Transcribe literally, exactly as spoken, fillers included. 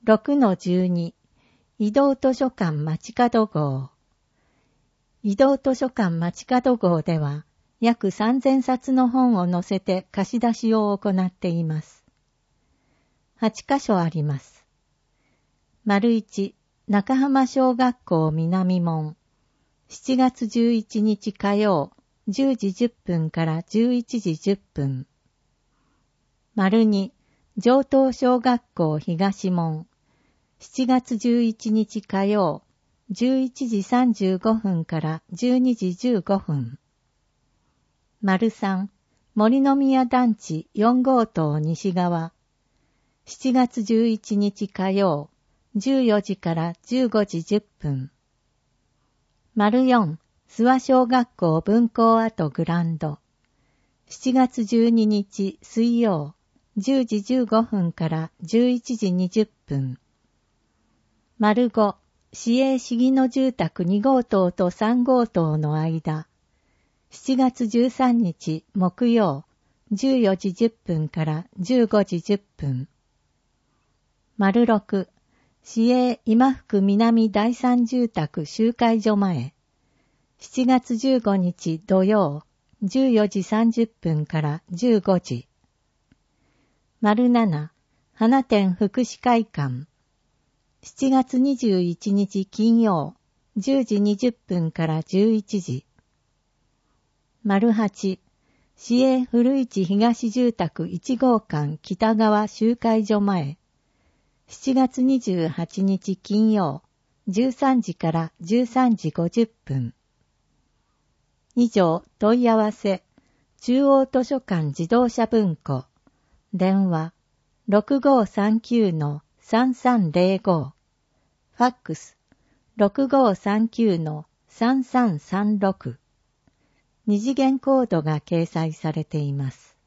ろくのじゅうに 移動図書館街角号。移動図書館街角号では約さんぜんさつの本を載せて貸し出しを行っています。はちかしょあります。丸いち、中浜小学校南門。しちがつじゅういちにち火曜、じゅうじじゅっぷんからじゅういちじじゅっぷん。丸に、上東小学校東門。しちがつじゅういちにち火曜、じゅういちじさんじゅうごふんからじゅうにじじゅうごふん。丸さん、森の宮団地よんごうとう西側。しちがつじゅういちにち火曜、じゅうよじからじゅうごじじゅっぷん。丸よん、諏訪小学校分校跡グランド。しちがつじゅうににち水曜、じゅうじじゅうごふんからじゅういちじにじゅっぷん。丸ご、市営市議の住宅にごうとうとさんごうとうの間。しちがつじゅうさんにち木曜、じゅうよじじゅっぷんからじゅうごじじゅっぷん。丸ろく、市営今福南第三住宅集会所前。しちがつじゅうごにち土曜、じゅうよじさんじゅっぷんからじゅうごじ。丸なな、花店福祉会館。しちがつにじゅういちにち金曜、じゅうじにじゅっぷんからじゅういちじ。丸はち、市営古市東住宅いちごうかん北側集会所前。しちがつにじゅうはちにち金曜、じゅうさんじからじゅうさんじごじゅっぷん。以上、問い合わせ、中央図書館自動車文庫。電話、ろくごーさんきゅうのさんさんぜろご。ファックス、ろくごーさんきゅうのさんさんさんろく。二次元コードが掲載されています。